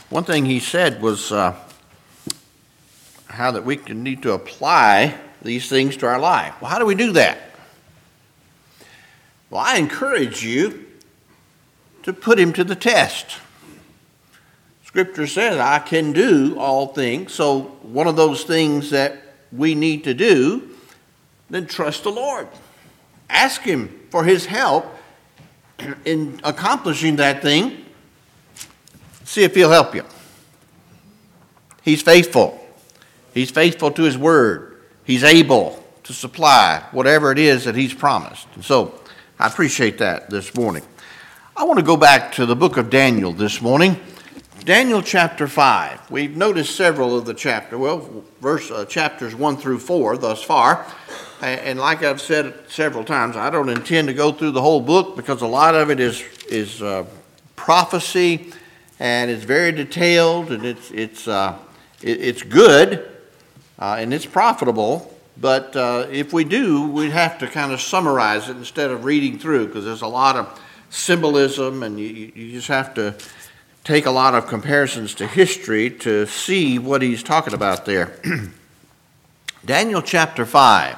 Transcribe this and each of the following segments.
One thing he said was how that we need to apply these things to our life. Well, how do we do that? Well, I encourage you to put him to the test. Scripture says, I can do all things. So one of those things that we need to do, then trust the Lord. Ask him for his help in accomplishing that thing. See if he'll help you. He's faithful. He's faithful to his word. He's able to supply whatever it is that he's promised. And so I appreciate that this morning. I want to go back to the book of Daniel this morning. Daniel chapter 5. We've noticed several of the chapters 1 through 4 thus far. And like I've said several times, I don't intend to go through the whole book because a lot of it is prophecy, and it's very detailed, and it's good, and it's profitable. But if we do, we'd have to kind of summarize it instead of reading through, because there's a lot of symbolism, and you just have to take a lot of comparisons to history to see what he's talking about there. Daniel chapter 5.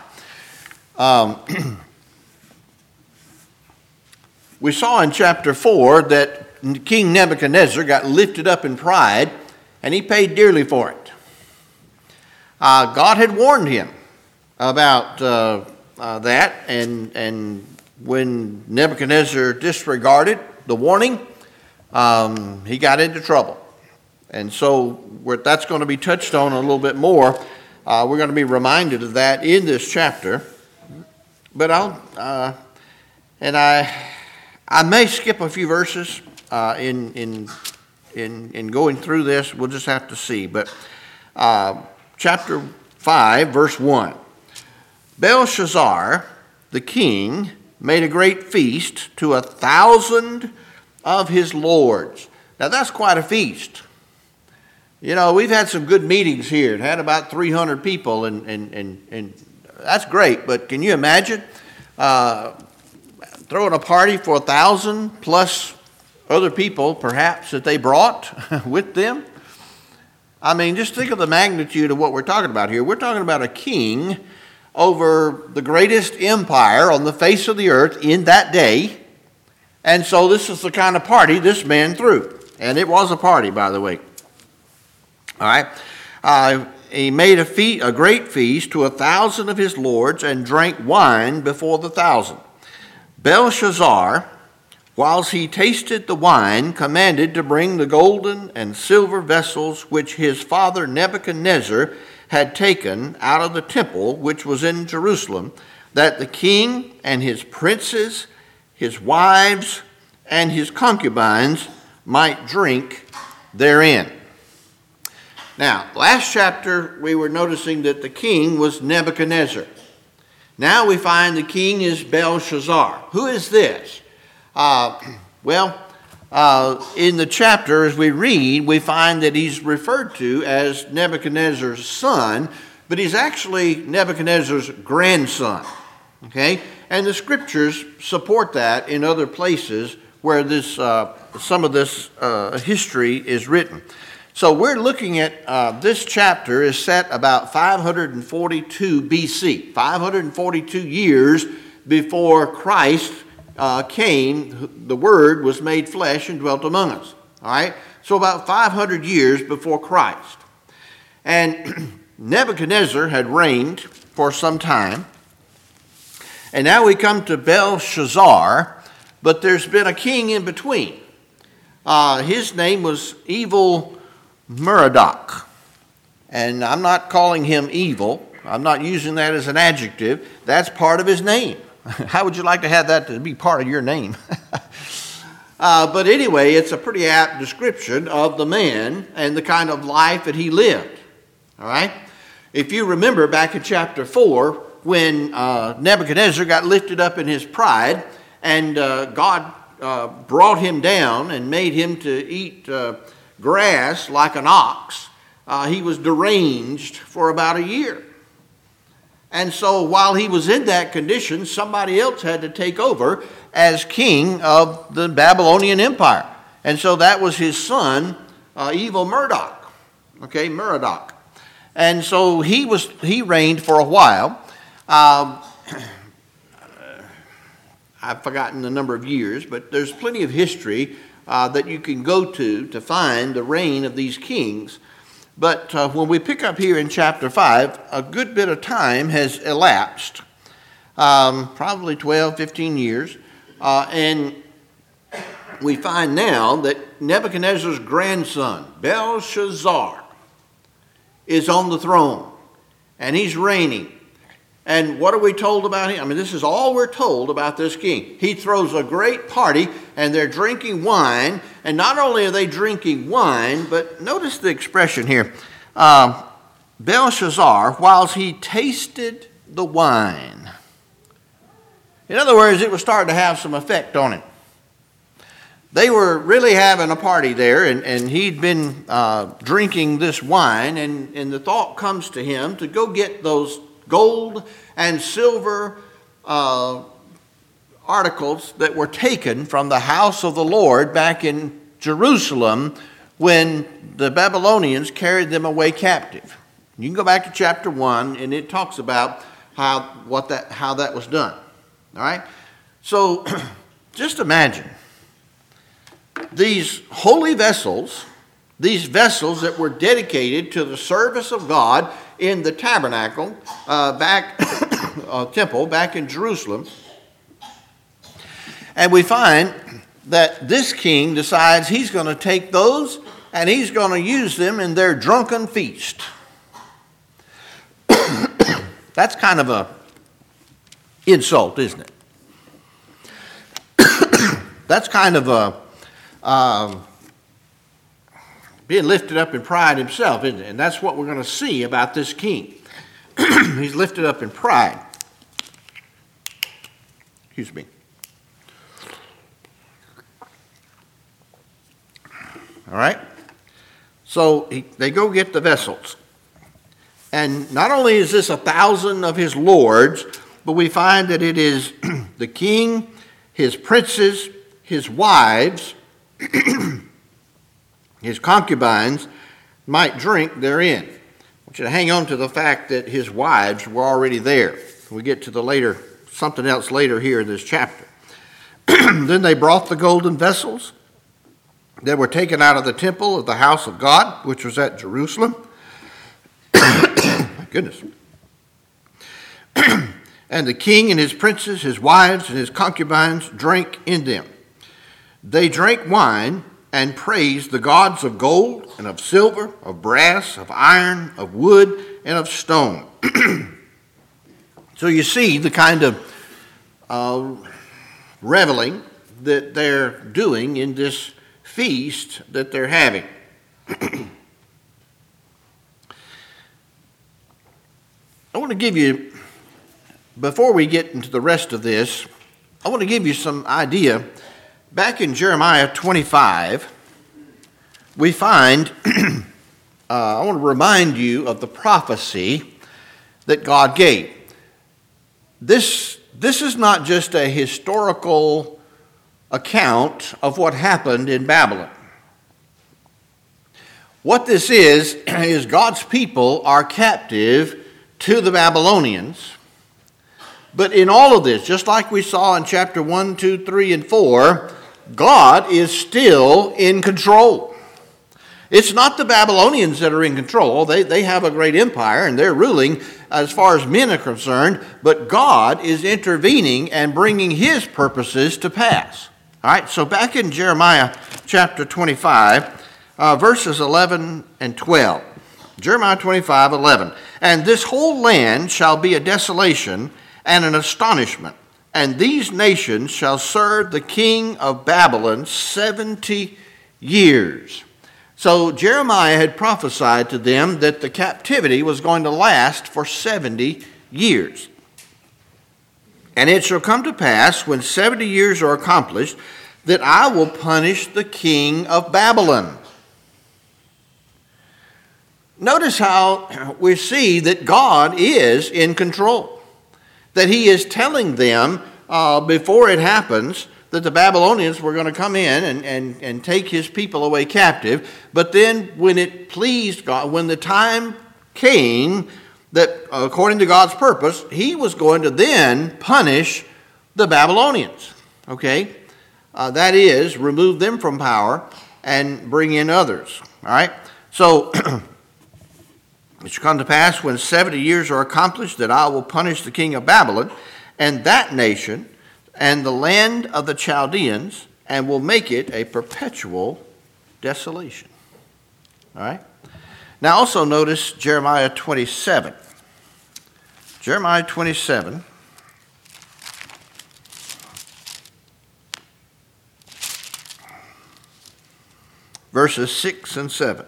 We saw in chapter 4 that King Nebuchadnezzar got lifted up in pride, and he paid dearly for it. God had warned him about that, and when Nebuchadnezzar disregarded the warning, he got into trouble. And so that's going to be touched on a little bit more. We're going to be reminded of that in this chapter. But I may skip a few verses in going through this. We'll just have to see. But chapter 5, verse 1. Belshazzar, the king, made a great feast to 1,000 of his lords. Now that's quite a feast. You know, we've had some good meetings here. It had about 300 people, and that's great. But can you imagine throwing a party for 1,000 plus other people, perhaps, that they brought with them? I mean, just think of the magnitude of what we're talking about here. We're talking about a king over the greatest empire on the face of the earth in that day. And so this is the kind of party this man threw. And it was a party, by the way. All right. He made a great feast to 1,000 of his lords and drank wine before the 1,000. Belshazzar, whilst he tasted the wine, commanded to bring the golden and silver vessels which his father Nebuchadnezzar had taken out of the temple which was in Jerusalem, that the king and his princes, his wives, and his concubines might drink therein. Now, last chapter we were noticing that the king was Nebuchadnezzar. Now we find the king is Belshazzar. Who is this? In the chapter as we read, we find that he's referred to as Nebuchadnezzar's son, but he's actually Nebuchadnezzar's grandson. Okay? And the scriptures support that in other places where this some of this history is written. So we're looking at this chapter is set about 542 BC, 542 years before Christ came. The Word was made flesh and dwelt among us. All right? So about 500 years before Christ. And Nebuchadnezzar had reigned for some time. And now we come to Belshazzar, but there's been a king in between. His name was Evil Merodach. And I'm not calling him evil. I'm not using that as an adjective. That's part of his name. How would you like to have that to be part of your name? But anyway, it's a pretty apt description of the man and the kind of life that he lived. All right? If you remember back in chapter 4, when Nebuchadnezzar got lifted up in his pride, and God brought him down and made him to eat grass like an ox, he was deranged for about a year. And so while he was in that condition, somebody else had to take over as king of the Babylonian Empire. And so that was his son, evil Murdoch. Okay, Murdoch. And so he reigned for a while. I've forgotten the number of years, but there's plenty of history that you can go to find the reign of these kings. But when we pick up here in chapter 5, a good bit of time has elapsed, probably 12, 15 years, and we find now that Nebuchadnezzar's grandson, Belshazzar, is on the throne, and he's reigning. And what are we told about him? I mean, this is all we're told about this king. He throws a great party, and they're drinking wine. And not only are they drinking wine, but notice the expression here. Belshazzar, whilst he tasted the wine. In other words, it was starting to have some effect on him. They were really having a party there, and he'd been drinking this wine, and the thought comes to him to go get those gold and silver articles that were taken from the house of the Lord back in Jerusalem when the Babylonians carried them away captive. You can go back to chapter 1, and it talks about how that was done. All right? So just imagine these holy vessels, these vessels that were dedicated to the service of God in the tabernacle, temple back in Jerusalem. And we find that this king decides he's going to take those and he's going to use them in their drunken feast. That's kind of a insult, isn't it? That's kind of a being lifted up in pride himself, isn't it? And that's what we're going to see about this king. He's lifted up in pride. Excuse me. All right? So they go get the vessels. And not only is this 1,000 of his lords, but we find that it is the king, his princes, his wives, his concubines might drink therein. I want you to hang on to the fact that his wives were already there. We get to something else later here in this chapter. Then they brought the golden vessels that were taken out of the temple of the house of God, which was at Jerusalem. My goodness. And the king and his princes, his wives, and his concubines drank in them. They drank wine and praised the gods of gold and of silver, of brass, of iron, of wood, and of stone. So you see the kind of reveling that they're doing in this feast that they're having. I want to give you, before we get into the rest of this, I want to give you some idea. Back in Jeremiah 25, we find, I want to remind you of the prophecy that God gave. This is not just a historical account of what happened in Babylon. What this is God's people are captive to the Babylonians. But in all of this, just like we saw in chapter 1, 2, 3, and 4, God is still in control. It's not the Babylonians that are in control. They have a great empire and they're ruling as far as men are concerned, but God is intervening and bringing his purposes to pass. All right, so back in Jeremiah chapter 25, verses 11 and 12. Jeremiah 25, 11. And this whole land shall be a desolation and an astonishment, and these nations shall serve the king of Babylon 70 years. So Jeremiah had prophesied to them that the captivity was going to last for 70 years. And it shall come to pass, when 70 years are accomplished, that I will punish the king of Babylon. Notice how we see that God is in control. That he is telling them before it happens that the Babylonians were going to come in and take his people away captive. But then when it pleased God, when the time came that according to God's purpose, he was going to then punish the Babylonians. Okay? That is, remove them from power and bring in others. All right? So, it shall come to pass when 70 years are accomplished that I will punish the king of Babylon and that nation and the land of the Chaldeans, and will make it a perpetual desolation. All right? Now also notice Jeremiah 27. Jeremiah 27. Verses 6 and 7.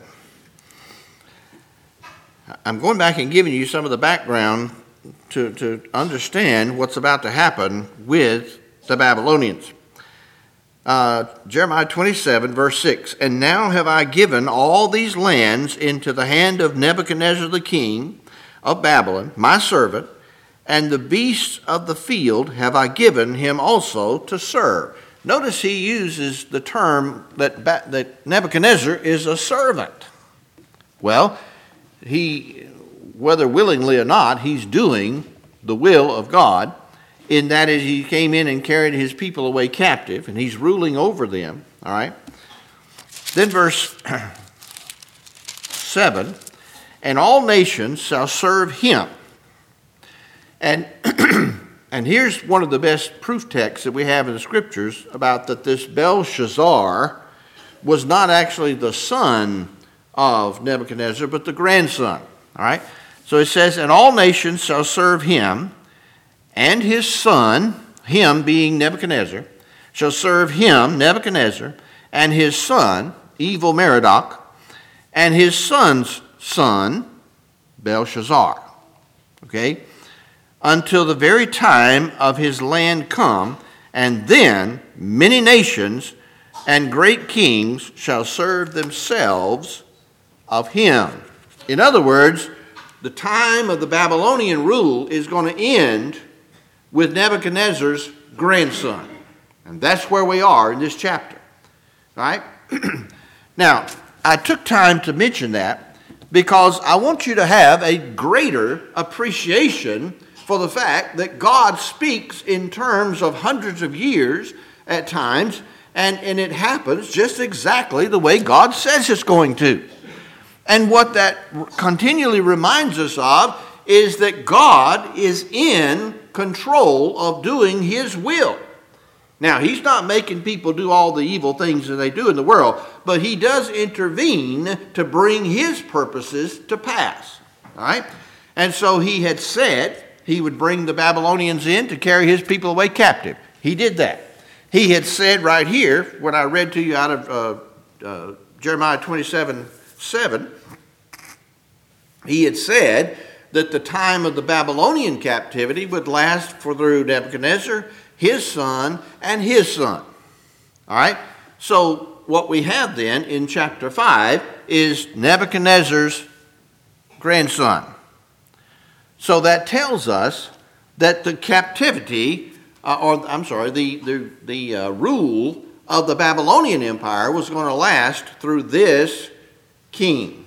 I'm going back and giving you some of the background to understand what's about to happen with the Babylonians. Jeremiah 27, verse 6. And now have I given all these lands into the hand of Nebuchadnezzar the king of Babylon, my servant, and the beasts of the field have I given him also to serve. Notice he uses the term that Nebuchadnezzar is a servant. Well, he, whether willingly or not, he's doing the will of God, in that as he came in and carried his people away captive, and he's ruling over them. All right. Then verse 7, and all nations shall serve him. And and here's one of the best proof texts that we have in the scriptures about that this Belshazzar was not actually the son of Nebuchadnezzar, but the grandson. All right. So it says, and all nations shall serve him, and his son, him being Nebuchadnezzar, shall serve him, Nebuchadnezzar, and his son, evil Merodach, and his son's son, Belshazzar. Okay? Until the very time of his land come, and then many nations and great kings shall serve themselves of him. In other words, the time of the Babylonian rule is going to end with Nebuchadnezzar's grandson. And that's where we are in this chapter. All right? Now, I took time to mention that because I want you to have a greater appreciation for the fact that God speaks in terms of hundreds of years at times, and it happens just exactly the way God says it's going to. And what that continually reminds us of is that God is in control of doing his will. Now, he's not making people do all the evil things that they do in the world, but he does intervene to bring his purposes to pass. All right? And so he had said he would bring the Babylonians in to carry his people away captive. He did that. He had said right here, what I read to you out of Jeremiah 27:7, he had said that the time of the Babylonian captivity would last for through Nebuchadnezzar, his son, and his son. All right? So what we have then in chapter 5 is Nebuchadnezzar's grandson. So that tells us that the captivity, the rule of the Babylonian Empire was going to last through this king.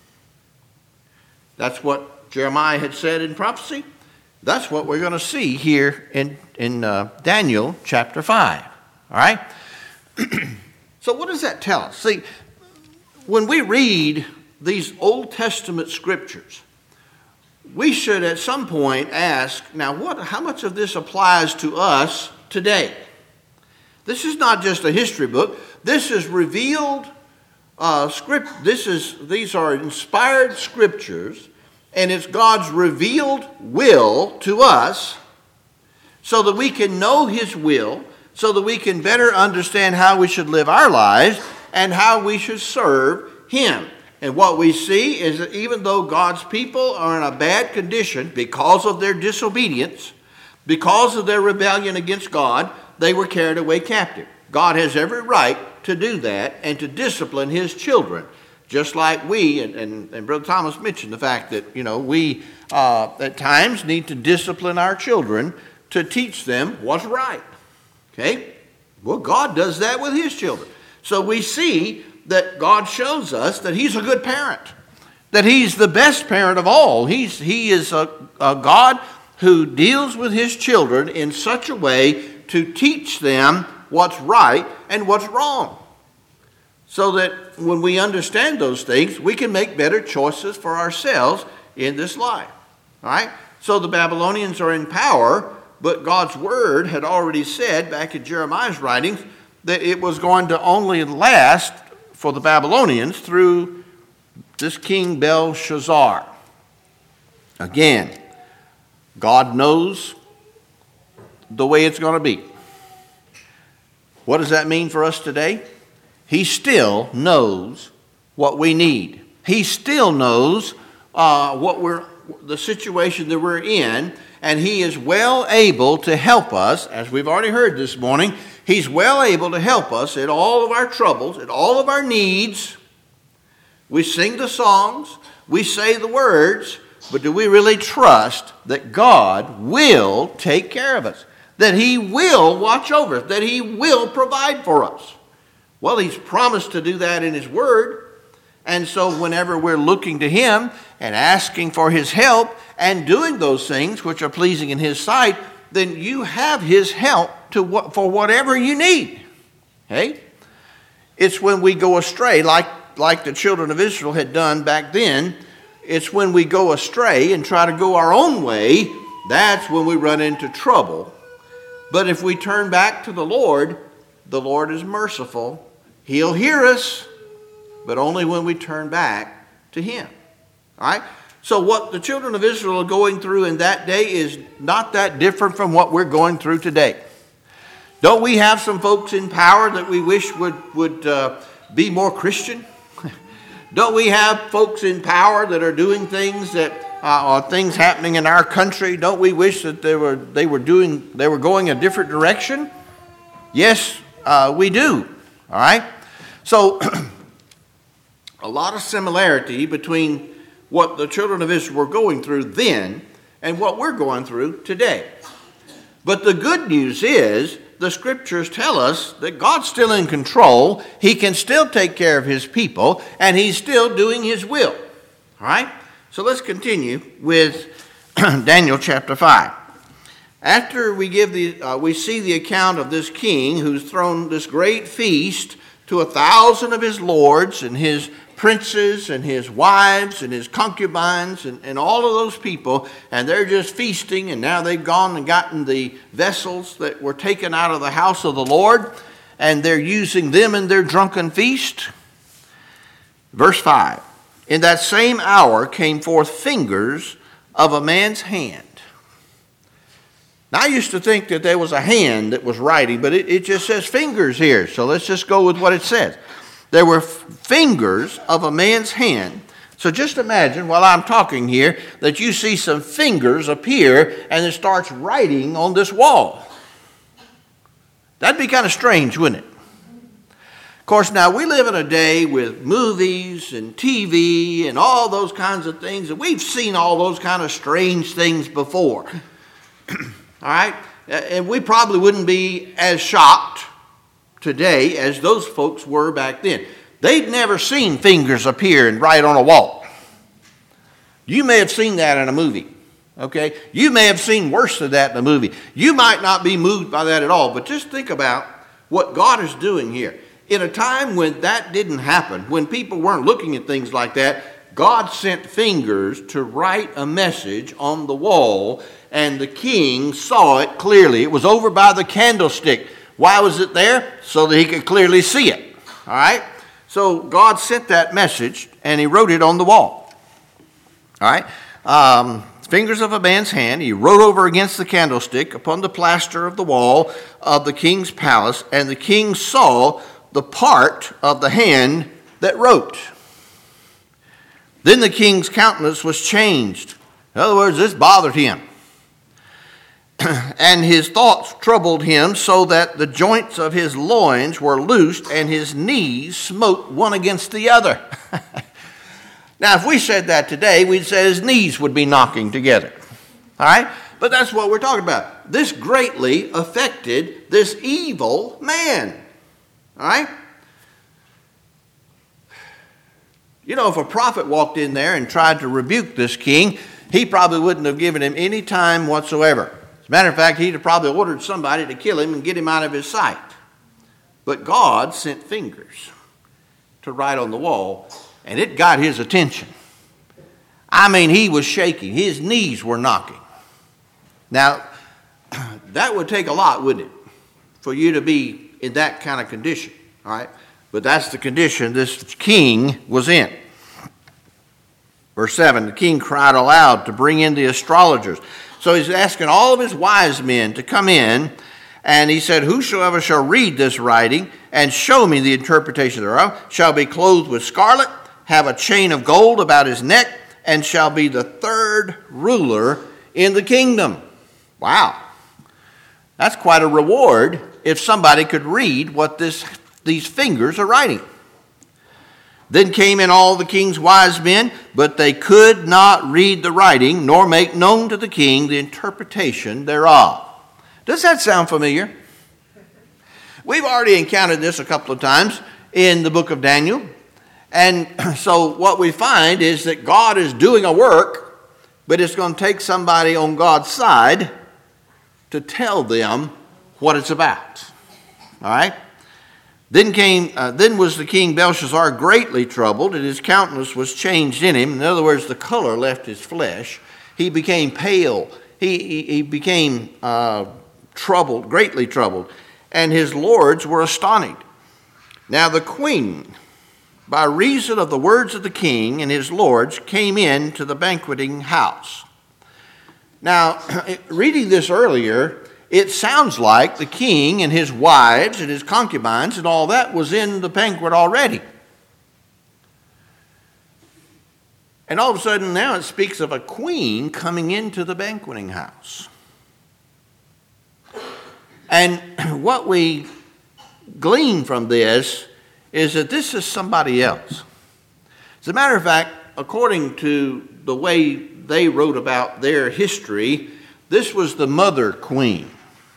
That's what Jeremiah had said in prophecy. That's what we're going to see here in Daniel chapter 5. All right? So what does that tell us? See, when we read these Old Testament scriptures, we should at some point ask, now how much of this applies to us today? This is not just a history book. This is revealed script. These are inspired scriptures, and it's God's revealed will to us so that we can know his will, so that we can better understand how we should live our lives and how we should serve him. And what we see is that even though God's people are in a bad condition because of their disobedience, because of their rebellion against God, they were carried away captive. God has every right to do that and to discipline his children. Just like we, and Brother Thomas mentioned the fact that, we at times need to discipline our children to teach them what's right. Okay? Well, God does that with his children. So we see that God shows us that he's a good parent, that he's the best parent of all. He is a God who deals with his children in such a way to teach them what's right and what's wrong, so that when we understand those things, we can make better choices for ourselves in this life. All right? So the Babylonians are in power, but God's word had already said back in Jeremiah's writings that it was going to only last for the Babylonians through this king Belshazzar. Again, God knows the way it's going to be. What does that mean for us today? He still knows what we need. He still knows the situation that we're in, and he is well able to help us, as we've already heard this morning. He's well able to help us in all of our troubles, in all of our needs. We sing the songs, we say the words, but do we really trust that God will take care of us? That he will watch over us, that he will provide for us? Well, he's promised to do that in his word. And so whenever we're looking to him and asking for his help and doing those things which are pleasing in his sight, then you have his help for whatever you need. Okay? It's when we go astray, like the children of Israel had done back then. It's when we go astray and try to go our own way, that's when we run into trouble. But if we turn back to the Lord is merciful. He'll hear us, but only when we turn back to him. All right? So what the children of Israel are going through in that day is not that different from what we're going through today. Don't we have some folks in power that we wish would be more Christian? Don't we have folks in power that are doing things that are things happening in our country? Don't we wish that they were going a different direction? Yes, we do. All right? So a lot of similarity between what the children of Israel were going through then and what we're going through today. But the good news is the scriptures tell us that God's still in control. He can still take care of his people, and he's still doing his will. All right? So let's continue with Daniel chapter 5. After we see the account of this king who's thrown this great feast to 1,000 of his lords and his princes and his wives and his concubines and all of those people, and they're just feasting, and now they've gone and gotten the vessels that were taken out of the house of the Lord, and they're using them in their drunken feast. Verse 5, in that same hour came forth fingers of a man's hand. Now, I used to think that there was a hand that was writing, but it just says fingers here, so let's just go with what it says. There were fingers of a man's hand. So just imagine while I'm talking here that you see some fingers appear and it starts writing on this wall. That'd be kind of strange, wouldn't it? Of course, now we live in a day with movies and TV and all those kinds of things, and we've seen all those kind of strange things before. All right? And we probably wouldn't be as shocked today as those folks were back then. They'd never seen fingers appear and write on a wall. You may have seen that in a movie, okay? You may have seen worse than that in a movie. You might not be moved by that at all, but just think about what God is doing here. In a time when that didn't happen, when people weren't looking at things like that, God sent fingers to write a message on the wall, and the king saw it clearly. It was over by the candlestick. Why was it there? So that he could clearly see it. All right? So God sent that message, and he wrote it on the wall. All right? Fingers of a man's hand. He wrote over against the candlestick upon the plaster of the wall of the king's palace, and the king saw the part of the hand that wrote. Then the king's countenance was changed. In other words, this bothered him. And his thoughts troubled him, so that the joints of his loins were loosed, and his knees smote one against the other. Now, if we said that today, we'd say his knees would be knocking together. All right? But that's what we're talking about. This greatly affected this evil man. All right? You know, if a prophet walked in there and tried to rebuke this king, he probably wouldn't have given him any time whatsoever. As a matter of fact, he'd have probably ordered somebody to kill him and get him out of his sight. But God sent fingers to write on the wall, and it got his attention. I mean, he was shaking. His knees were knocking. Now, that would take a lot, wouldn't it, for you to be in that kind of condition, all right? But that's the condition this king was in. Verse 7, the king cried aloud to bring in the astrologers. So he's asking all of his wise men to come in, and he said, whosoever shall read this writing and show me the interpretation thereof shall be clothed with scarlet, have a chain of gold about his neck, and shall be the third ruler in the kingdom. Wow. That's quite a reward if somebody could read what these fingers are writing. Then came in all the king's wise men, but they could not read the writing, nor make known to the king the interpretation thereof. Does that sound familiar? We've already encountered this a couple of times in the book of Daniel. And so what we find is that God is doing a work, but it's going to take somebody on God's side to tell them what it's about. All right? Then was the king Belshazzar greatly troubled, and his countenance was changed in him. In other words, the color left his flesh. He became pale. He became troubled, greatly troubled, and his lords were astonished. Now the queen, by reason of the words of the king and his lords, came in to the banqueting house. Now, reading this earlier, it sounds like the king and his wives and his concubines and all that was in the banquet already. And all of a sudden now it speaks of a queen coming into the banqueting house. And what we glean from this is that this is somebody else. As a matter of fact, according to the way they wrote about their history, this was the mother queen.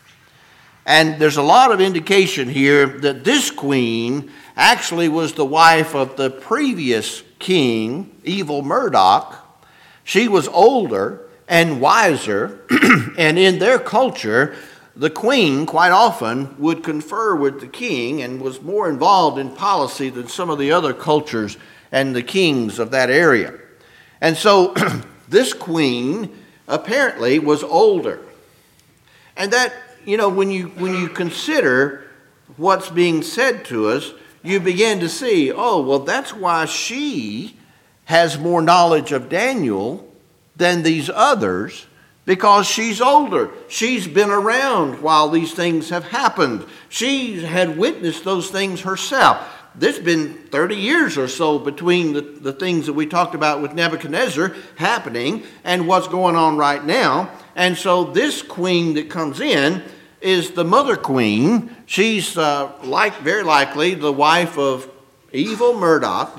And there's a lot of indication here that this queen actually was the wife of the previous king, evil Murdoch. She was older and wiser, and in their culture, the queen quite often would confer with the king and was more involved in policy than some of the other cultures and the kings of that area. And so this queen apparently was older. And that, you know, when you consider what's being said to us, you begin to see, oh, well, that's why she has more knowledge of Daniel than these others, because she's older. She's been around while these things have happened. She had witnessed those things herself. There's been 30 years or so between the things that we talked about with Nebuchadnezzar happening and what's going on right now. And so this queen that comes in is the mother queen. She's very likely the wife of evil Murdoch,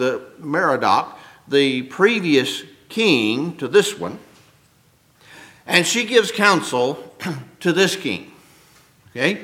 the previous king to this one. And she gives counsel to this king. Okay?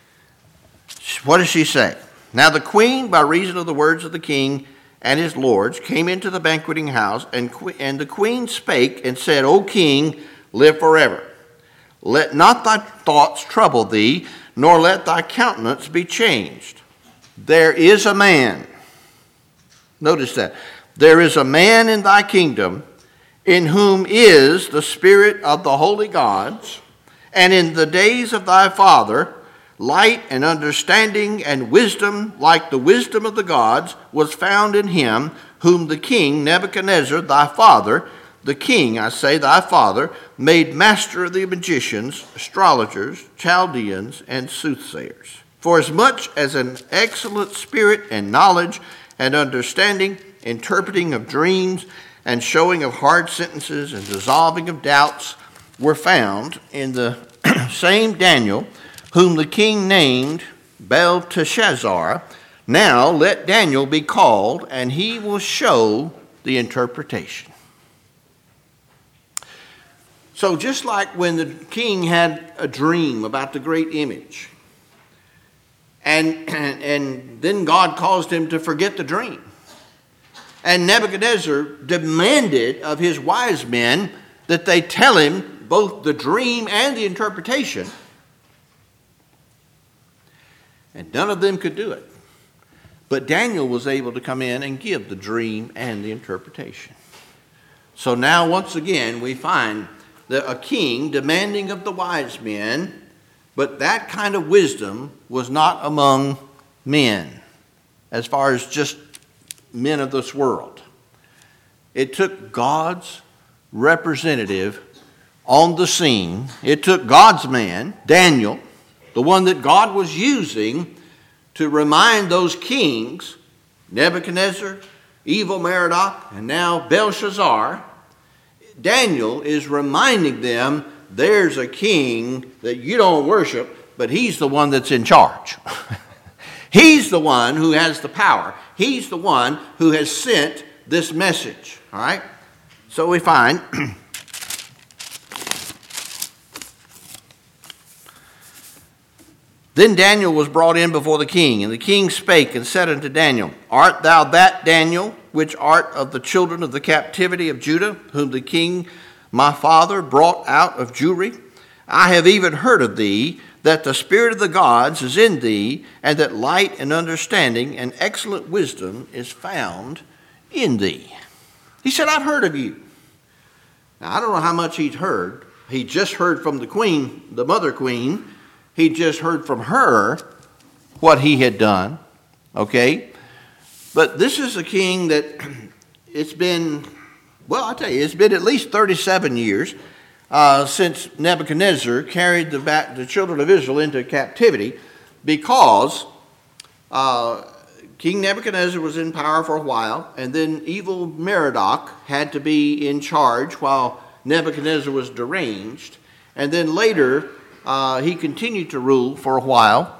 What does she say? Now the queen, by reason of the words of the king and his lords, came into the banqueting house, and the queen spake and said, O king, live forever. Let not thy thoughts trouble thee, nor let thy countenance be changed. There is a man. Notice that. There is a man in thy kingdom, in whom is the spirit of the holy gods, and in the days of thy father, light and understanding and wisdom, like the wisdom of the gods, was found in him, whom the king Nebuchadnezzar, thy father, the king, I say, thy father, made master of the magicians, astrologers, Chaldeans, and soothsayers. For as much as an excellent spirit and knowledge and understanding, interpreting of dreams, and showing of hard sentences and dissolving of doubts were found in the same Daniel, whom the king named Belteshazzar. Now let Daniel be called, and he will show the interpretation. So just like when the king had a dream about the great image, and then God caused him to forget the dream. And Nebuchadnezzar demanded of his wise men that they tell him both the dream and the interpretation. And none of them could do it. But Daniel was able to come in and give the dream and the interpretation. So now once again we find that a king demanding of the wise men, but that kind of wisdom was not among men, as far as just men of this world. It took God's representative on the scene. It took God's man, Daniel, the one that God was using to remind those kings, Nebuchadnezzar, evil Merodach, and now Belshazzar. Daniel is reminding them there's a king that you don't worship, but he's the one that's in charge. He's the one who has the power. He's the one who has sent this message. All right? So we find Then Daniel was brought in before the king, and the king spake and said unto Daniel, Art thou that Daniel, which art of the children of the captivity of Judah, whom the king my father brought out of Jewry? I have even heard of thee, that the spirit of the gods is in thee, and that light and understanding and excellent wisdom is found in thee. He said, I've heard of you. Now, I don't know how much he'd heard. He just heard from the queen, the mother queen. He just heard from her what he had done, okay? But this is a king that it's been, well, I'll tell you, it's been at least 37 years since Nebuchadnezzar carried the children of Israel into captivity, because King Nebuchadnezzar was in power for a while, and then evil Merodach had to be in charge while Nebuchadnezzar was deranged, and then later he continued to rule for a while.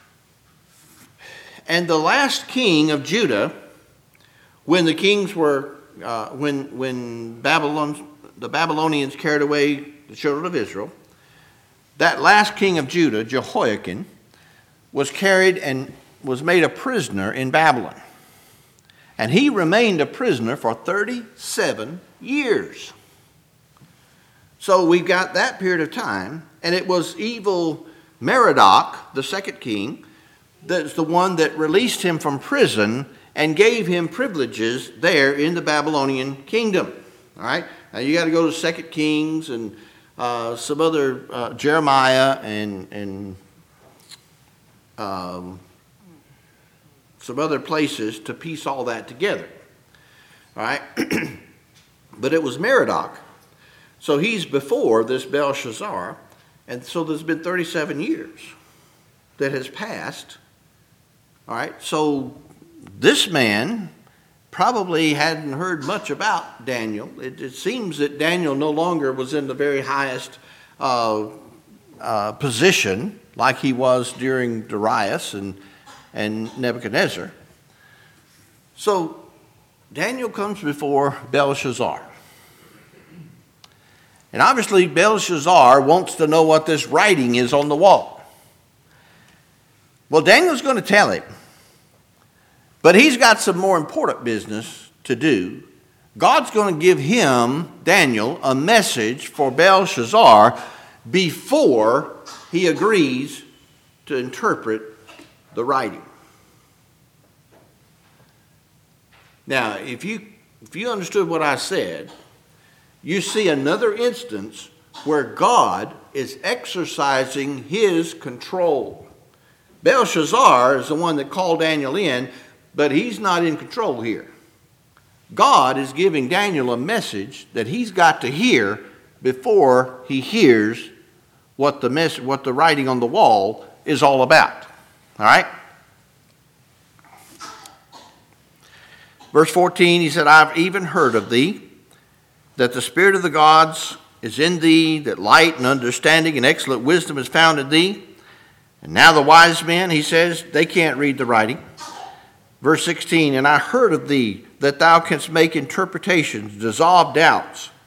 And the last king of Judah, when the kings were, when the Babylonians carried away the children of Israel, that last king of Judah, Jehoiakim, was carried and was made a prisoner in Babylon. And he remained a prisoner for 37 years. So we've got that period of time, and it was evil Merodach, the second king, that's the one that released him from prison and gave him privileges there in the Babylonian kingdom. All right? Now you got to go to 2 Kings and some other, Jeremiah and some other places to piece all that together. All right? But it was Merodach. So he's before this Belshazzar, and so there's been 37 years that has passed. All right, so this man probably hadn't heard much about Daniel. It seems that Daniel no longer was in the very highest position like he was during Darius and Nebuchadnezzar. So Daniel comes before Belshazzar. And obviously Belshazzar wants to know what this writing is on the wall. Well, Daniel's going to tell him. But he's got some more important business to do. God's going to give him, Daniel, a message for Belshazzar before he agrees to interpret the writing. Now, if you understood what I said, you see another instance where God is exercising his control. Belshazzar is the one that called Daniel in, but he's not in control here. God is giving Daniel a message that he's got to hear before he hears what the writing on the wall is all about. All right? Verse 14, he said, I've even heard of thee, that the spirit of the gods is in thee, that light and understanding and excellent wisdom is found in thee. And now the wise men, he says, they can't read the writing. Verse 16, and I heard of thee, that thou canst make interpretations, dissolve doubts,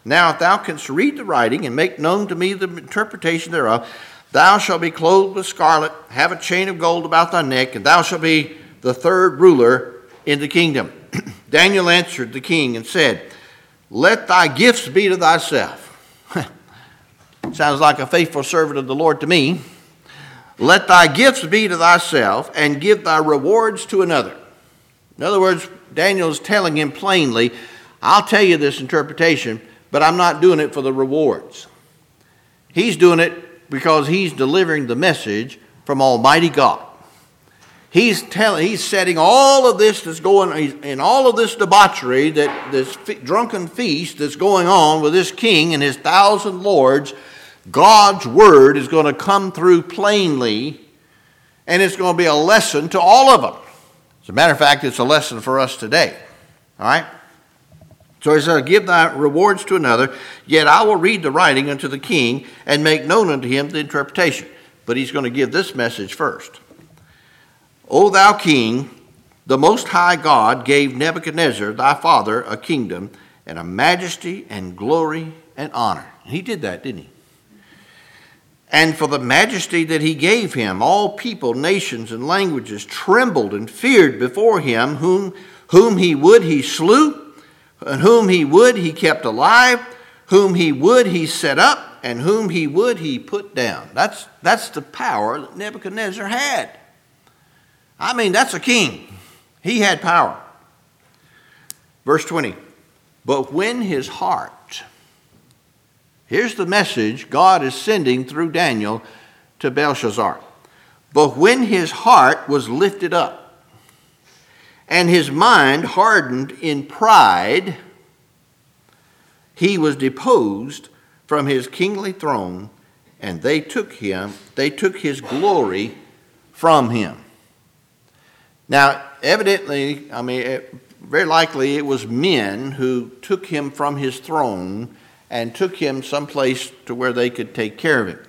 Now if thou canst read the writing and make known to me the interpretation thereof, thou shalt be clothed with scarlet, have a chain of gold about thy neck, and thou shalt be the third ruler in the kingdom. Daniel answered the king and said, let thy gifts be to thyself. Sounds like a faithful servant of the Lord to me. Let thy gifts be to thyself, and give thy rewards to another. In other words, Daniel is telling him plainly, I'll tell you this interpretation, but I'm not doing it for the rewards. He's doing it because he's delivering the message from Almighty God. He's setting all of this that's going, in all of this debauchery, this drunken feast that's going on with this king and his 1,000 lords. God's word is going to come through plainly, and it's going to be a lesson to all of them. As a matter of fact, it's a lesson for us today. All right? So he said, give thy rewards to another, yet I will read the writing unto the king and make known unto him the interpretation. But he's going to give this message first. O thou king, the Most High God gave Nebuchadnezzar thy father a kingdom and a majesty and glory and honor. He did that, didn't he? And for the majesty that he gave him, all people, nations, and languages trembled and feared before him. Whom he would he slew, and whom he would he kept alive, whom he would he set up, and whom he would he put down. That's the power that Nebuchadnezzar had. I mean, that's a king. He had power. Verse 20. But when his heart, here's the message God is sending through Daniel to Belshazzar. But when his heart was lifted up, and his mind hardened in pride, he was deposed from his kingly throne, and they took his glory from him. Now, evidently, very likely it was men who took him from his throne and took him someplace to where they could take care of him.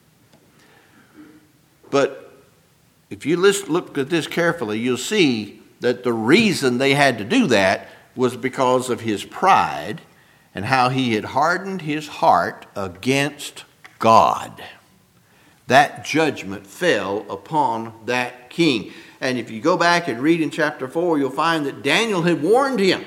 But if you look at this carefully, you'll see that the reason they had to do that was because of his pride and how he had hardened his heart against God. That judgment fell upon that king. And if you go back and read in chapter 4, you'll find that Daniel had warned him.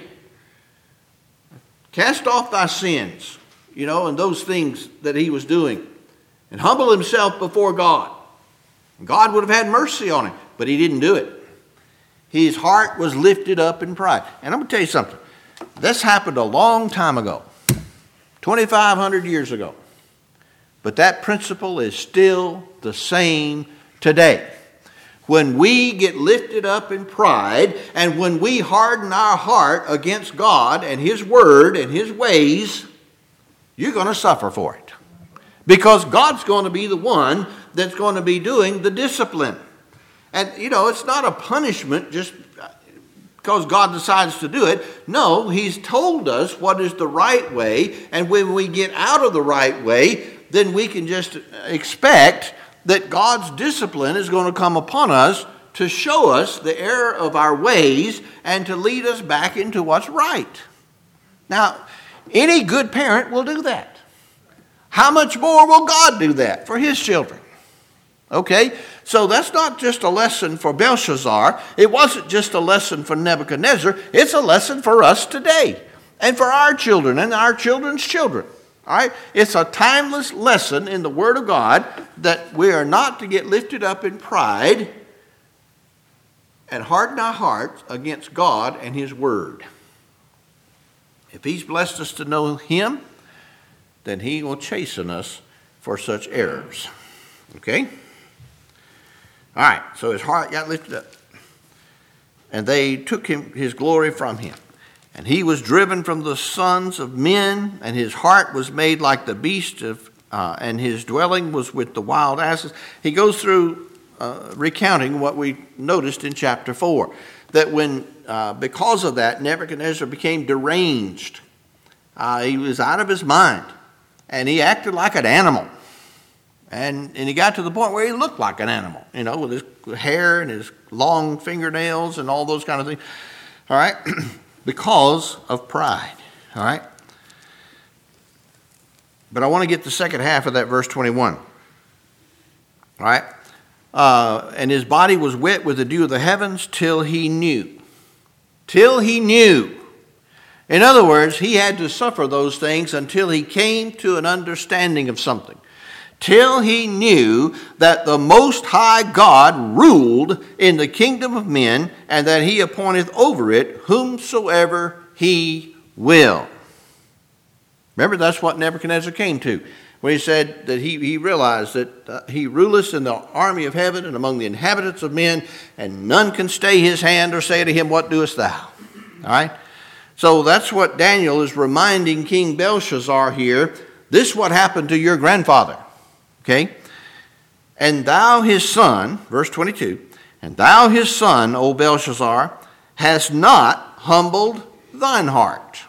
Cast off thy sins, and those things that he was doing. And humble himself before God. God would have had mercy on him, but he didn't do it. His heart was lifted up in pride. And I'm going to tell you something. This happened a long time ago. 2,500 years ago. But that principle is still the same today. When we get lifted up in pride, and when we harden our heart against God and His Word and His ways, you're going to suffer for it. Because God's going to be the one that's going to be doing the discipline. And, it's not a punishment just because God decides to do it. No, He's told us what is the right way, and when we get out of the right way, then we can just expect that God's discipline is going to come upon us to show us the error of our ways and to lead us back into what's right. Now, any good parent will do that. How much more will God do that for His children? Okay, so that's not just a lesson for Belshazzar. It wasn't just a lesson for Nebuchadnezzar. It's a lesson for us today and for our children and our children's children. All right? It's a timeless lesson in the Word of God that we are not to get lifted up in pride and harden our hearts against God and His Word. If He's blessed us to know Him, then He will chasten us for such errors. Okay? All right, so his heart got lifted up. And they took his glory from him. And he was driven from the sons of men, and his heart was made like the beast and his dwelling was with the wild asses. He goes through recounting what we noticed in chapter 4, that when, because of that, Nebuchadnezzar became deranged. He was out of his mind, and he acted like an animal. And he got to the point where he looked like an animal, with his hair and his long fingernails and all those kind of things. All right? Because of pride. All right? But I want to get the second half of that verse 21. All right? And his body was wet with the dew of the heavens till he knew. Till he knew. In other words, he had to suffer those things until he came to an understanding of something. Till he knew that the Most High God ruled in the kingdom of men, and that he appointeth over it whomsoever he will. Remember, that's what Nebuchadnezzar came to, when he said that he realized that he ruleth in the army of heaven and among the inhabitants of men, and none can stay his hand or say to him, what doest thou? All right? So that's what Daniel is reminding King Belshazzar here. This is what happened to your grandfather. Okay? And thou his son, verse 22, and thou his son, O Belshazzar, hast not humbled thine heart.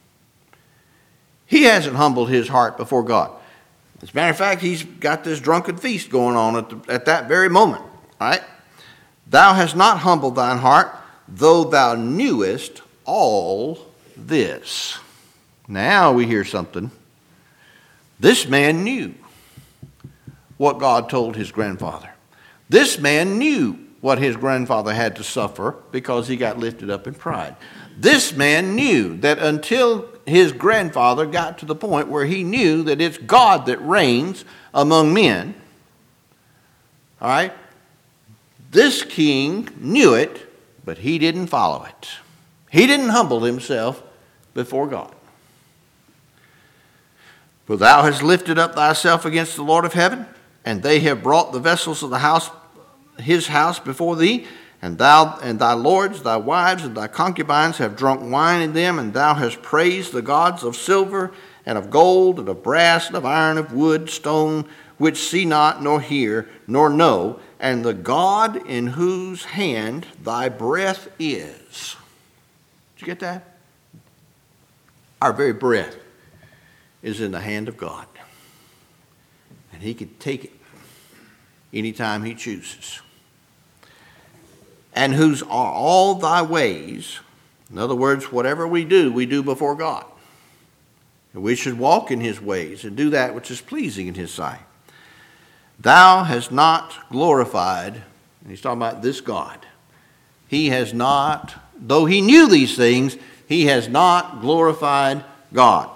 He hasn't humbled his heart before God. As a matter of fact, he's got this drunken feast going on at that very moment. All right? Thou hast not humbled thine heart, though thou knewest all this. Now we hear something. This man knew what God told his grandfather. This man knew what his grandfather had to suffer because he got lifted up in pride. This man knew that until his grandfather got to the point where he knew that it's God that reigns among men, all right, this king knew it, but he didn't follow it. He didn't humble himself before God. For thou hast lifted up thyself against the Lord of heaven, and they have brought the vessels of the house, his house before thee, and thou and thy lords, thy wives, and thy concubines have drunk wine in them, and thou hast praised the gods of silver, and of gold, and of brass, and of iron, of wood, stone, which see not, nor hear, nor know, and the God in whose hand thy breath is. Did you get that? Our very breath is in the hand of God. And he can take it anytime he chooses. And whose are all thy ways. In other words, whatever we do before God. And we should walk in his ways and do that which is pleasing in his sight. Thou hast not glorified, and he's talking about this God. He has not, though he knew these things, he has not glorified God.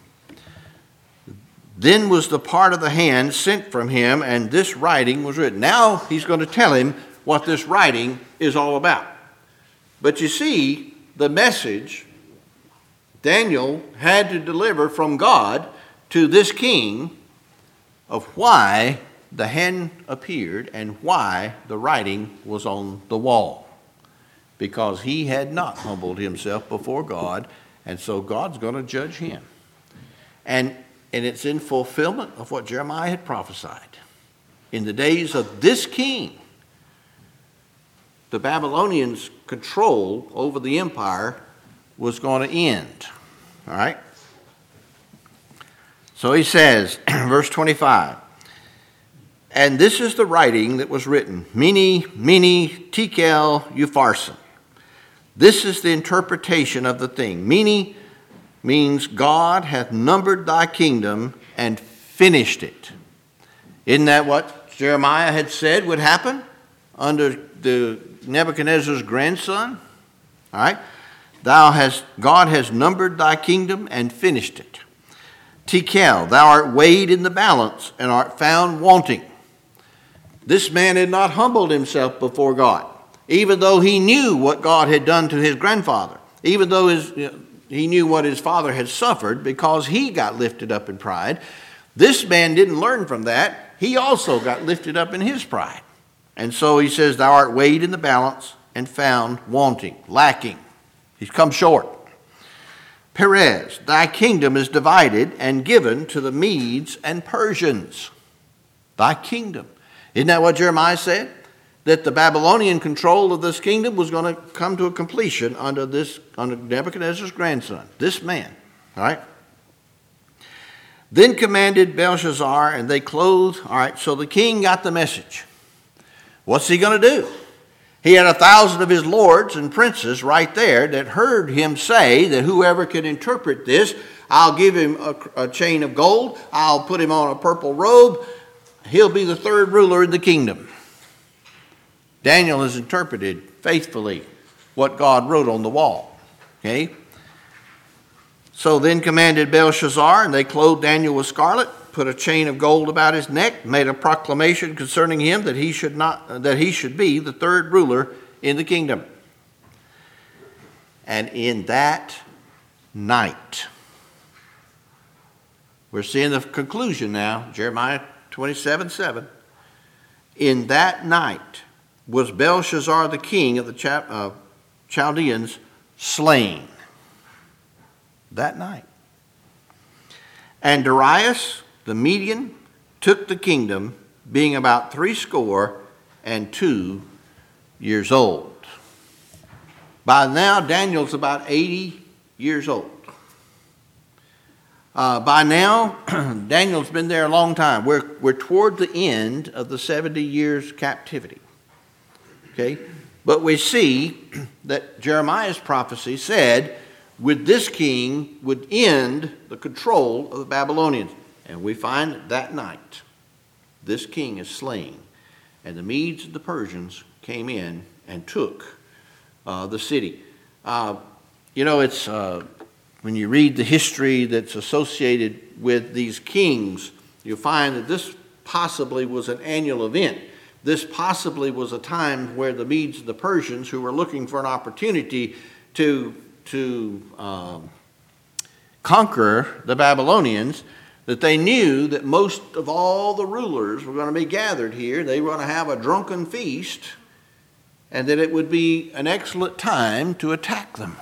Then was the part of the hand sent from him, and this writing was written. Now he's going to tell him what this writing is all about. But you see, the message Daniel had to deliver from God to this king of why the hand appeared and why the writing was on the wall. Because he had not humbled himself before God, and so God's going to judge him. And it's in fulfillment of what Jeremiah had prophesied. In the days of this king, the Babylonians' control over the empire was going to end. All right? So he says, verse 25, and this is the writing that was written, Mene, Tekel, Upharsin. This is the interpretation of the thing. Mene means God hath numbered thy kingdom and finished it. Isn't that what Jeremiah had said would happen under the Nebuchadnezzar's grandson? All right? God has numbered thy kingdom and finished it. Tekel, thou art weighed in the balance and art found wanting. This man had not humbled himself before God, even though he knew what God had done to his grandfather, even though he knew what his father had suffered because he got lifted up in pride. This man didn't learn from that. He also got lifted up in his pride. And so he says, thou art weighed in the balance and found wanting, lacking. He's come short. Perez, thy kingdom is divided and given to the Medes and Persians. Thy kingdom. Isn't that what Jeremiah said? That the Babylonian control of this kingdom was going to come to a completion under Nebuchadnezzar's grandson, this man. All right? Then commanded Belshazzar, and they clothed. All right, so the king got the message. What's he going to do? He had 1,000 of his lords and princes right there that heard him say that whoever can interpret this, I'll give him a chain of gold, I'll put him on a purple robe, he'll be the third ruler in the kingdom. Daniel has interpreted faithfully what God wrote on the wall. Okay? So then commanded Belshazzar, and they clothed Daniel with scarlet, put a chain of gold about his neck, made a proclamation concerning him that he should be the third ruler in the kingdom. And in that night, we're seeing the conclusion now, Jeremiah 27:7. In that night was Belshazzar the king of the Chaldeans slain. That night. And Darius the Median took the kingdom, being about 62 years old. By now, Daniel's about 80 years old. By now, Daniel's been there a long time. We're toward the end of the 70 years captivity. Okay? But we see that Jeremiah's prophecy said, with this king would end the control of the Babylonians. And we find that night, this king is slain. And the Medes and the Persians came in and took the city. It's when you read the history that's associated with these kings, you'll find that this possibly was an annual event. This possibly was a time where the Medes and the Persians, who were looking for an opportunity to conquer the Babylonians, that they knew that most of all the rulers were going to be gathered here. They were going to have a drunken feast, and that it would be an excellent time to attack them.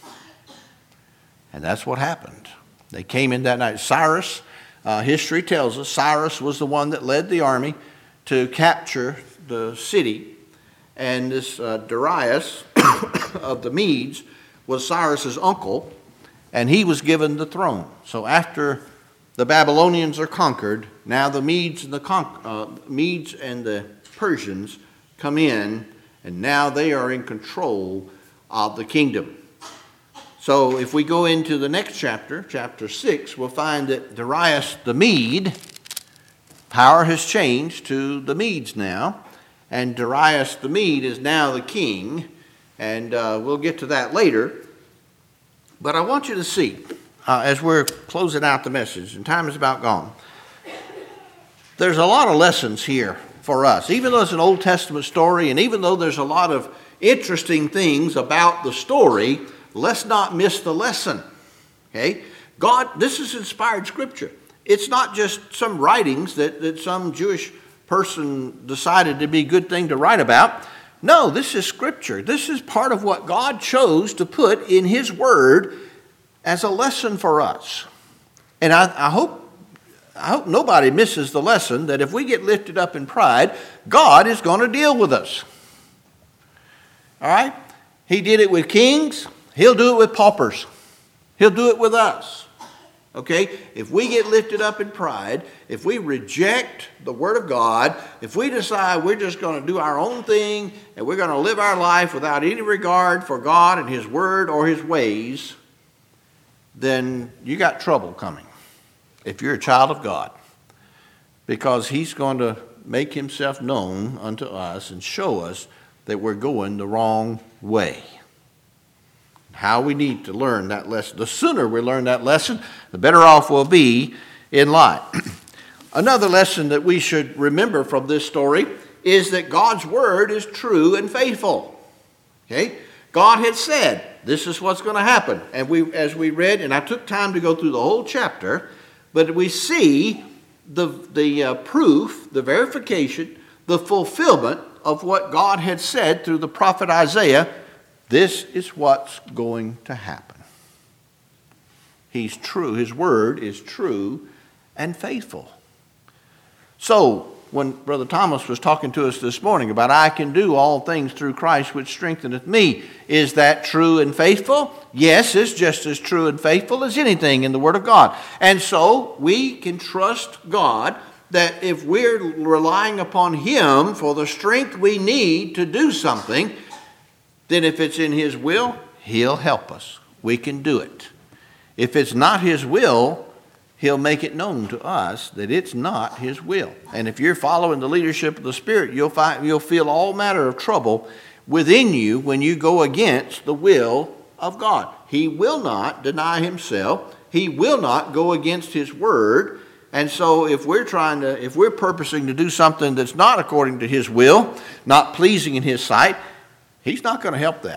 And that's what happened. They came in that night. Cyrus, history tells us, Cyrus was the one that led the army to capture the city. And this Darius of the Medes was Cyrus's uncle, and he was given the throne. So after the Babylonians are conquered, now the Medes and the Persians come in, and now they are in control of the kingdom. So if we go into the next chapter, chapter 6, we'll find that Darius the Mede, power has changed to the Medes now, and Darius the Mede is now the king, and we'll get to that later. But I want you to see, as we're closing out the message, and time is about gone, there's a lot of lessons here for us. Even though it's an Old Testament story, and even though there's a lot of interesting things about the story, let's not miss the lesson. Okay? This is inspired scripture. It's not just some writings that some Jewish person decided to be a good thing to write about. No, this is scripture. This is part of what God chose to put in his word as a lesson for us. And I hope nobody misses the lesson that if we get lifted up in pride, God is going to deal with us. All right? He did it with kings. He'll do it with paupers. He'll do it with us. Okay? If we get lifted up in pride, if we reject the Word of God, if we decide we're just going to do our own thing and we're going to live our life without any regard for God and His Word or His ways, then you got trouble coming if you're a child of God. Because He's going to make Himself known unto us and show us that we're going the wrong way. How we need to learn that lesson. The sooner we learn that lesson, the better off we'll be in life. Another lesson that we should remember from this story is that God's word is true and faithful. Okay? God had said, this is what's going to happen. And as we read, and I took time to go through the whole chapter, but we see the proof, the verification, the fulfillment of what God had said through the prophet Isaiah. This is what's going to happen. He's true. His word is true and faithful. So, when Brother Thomas was talking to us this morning about I can do all things through Christ which strengtheneth me, is that true and faithful? Yes, it's just as true and faithful as anything in the Word of God. And so, we can trust God that if we're relying upon Him for the strength we need to do something, then if it's in His will, He'll help us. We can do it. If it's not His will, He'll make it known to us that it's not His will. And if you're following the leadership of the Spirit, you'll feel all manner of trouble within you when you go against the will of God. He will not deny Himself. He will not go against His word. And so if we're purposing to do something that's not according to His will, not pleasing in His sight, He's not going to help that.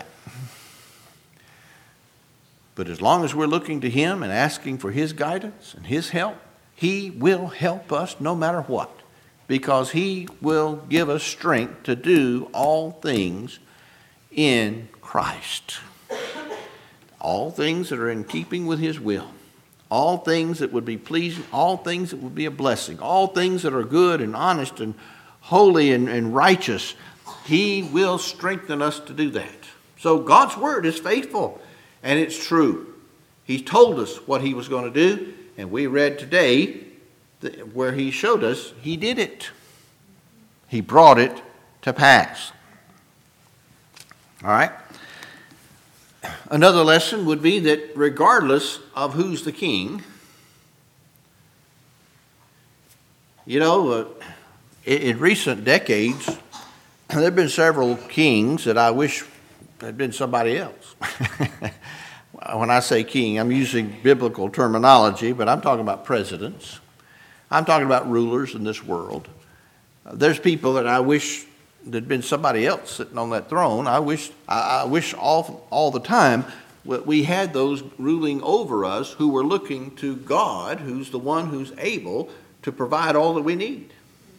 But as long as we're looking to Him and asking for His guidance and His help, He will help us no matter what, because He will give us strength to do all things in Christ. All things that are in keeping with His will. All things that would be pleasing, all things that would be a blessing, all things that are good and honest and holy and righteous. He will strengthen us to do that. So God's word is faithful. And it's true. He told us what He was going to do, and we read today where He showed us He did it. He brought it to pass. All right? Another lesson would be that regardless of who's the king, in recent decades, there have been several kings that I wish had been somebody else. When I say king, I'm using biblical terminology, but I'm talking about presidents. I'm talking about rulers in this world. There's people that I wish there'd been somebody else sitting on that throne. I wish all the time we had those ruling over us who were looking to God, who's the one who's able to provide all that we need.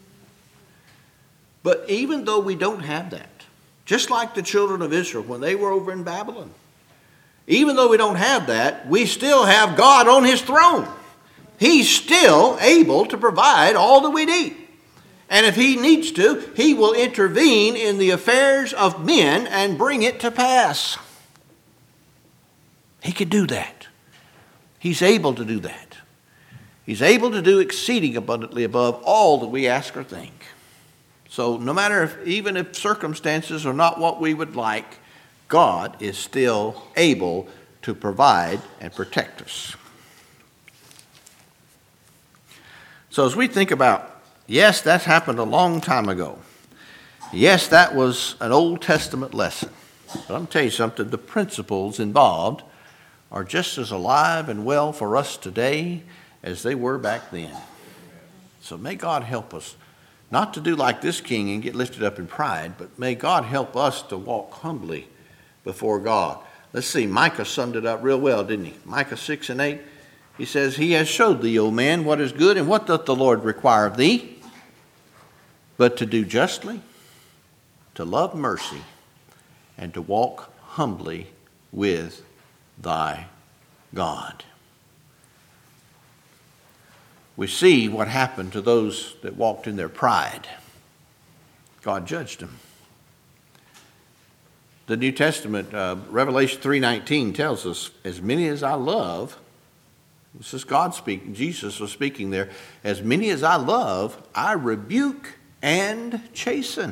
But even though we don't have that, just like the children of Israel when they were over in Babylon, even though we don't have that, we still have God on His throne. He's still able to provide all that we need. And if He needs to, He will intervene in the affairs of men and bring it to pass. He could do that. He's able to do that. He's able to do exceeding abundantly above all that we ask or think. So no matter even if circumstances are not what we would like, God is still able to provide and protect us. So as we think about, yes, that happened a long time ago. Yes, that was an Old Testament lesson. But I'm going to tell you something, the principles involved are just as alive and well for us today as they were back then. So may God help us not to do like this king and get lifted up in pride, but may God help us to walk humbly before God. Let's see, Micah summed it up real well, didn't he? Micah 6:8, he says, He has showed thee, O man, what is good, and what doth the Lord require of thee? But to do justly, to love mercy, and to walk humbly with thy God. We see what happened to those that walked in their pride. God judged them. The New Testament, Revelation 3:19 tells us, as many as I love, this is God speaking, Jesus was speaking there, as many as I love, I rebuke and chasten.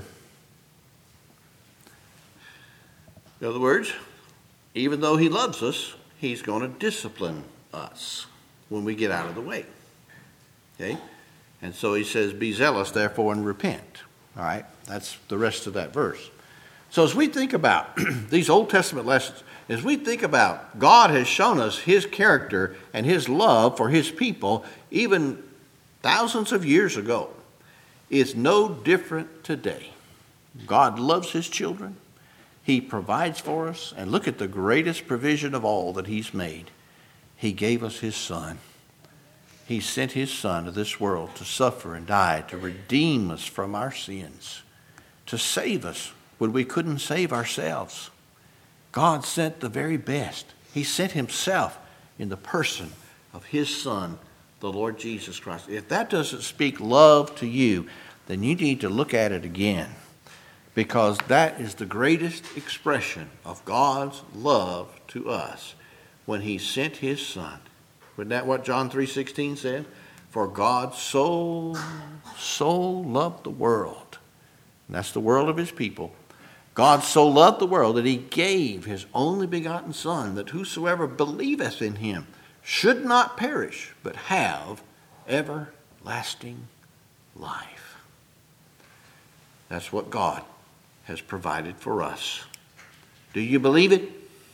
In other words, even though He loves us, He's going to discipline us when we get out of the way. Okay? And so He says, be zealous, therefore, and repent. All right? That's the rest of that verse. So as we think about these Old Testament lessons, as we think about God has shown us His character and His love for His people even thousands of years ago, it's no different today. God loves His children. He provides for us. And look at the greatest provision of all that He's made. He gave us His Son. He sent His Son to this world to suffer and die, to redeem us from our sins, to save us when we couldn't save ourselves. God sent the very best. He sent Himself in the person of His Son, the Lord Jesus Christ. If that doesn't speak love to you, then you need to look at it again, because that is the greatest expression of God's love to us when He sent His Son. Isn't that what John 3:16 said? For God so loved the world, and that's the world of his people. God so loved the world that he gave his only begotten Son, that whosoever believeth in him should not perish, but have everlasting life. That's what God has provided for us. Do you believe it?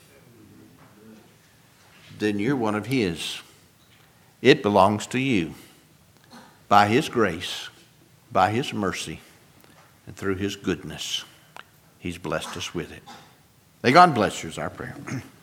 Then you're one of his. It belongs to you. By his grace, by his mercy, and through his goodness, he's blessed us with it. May God bless you is our prayer.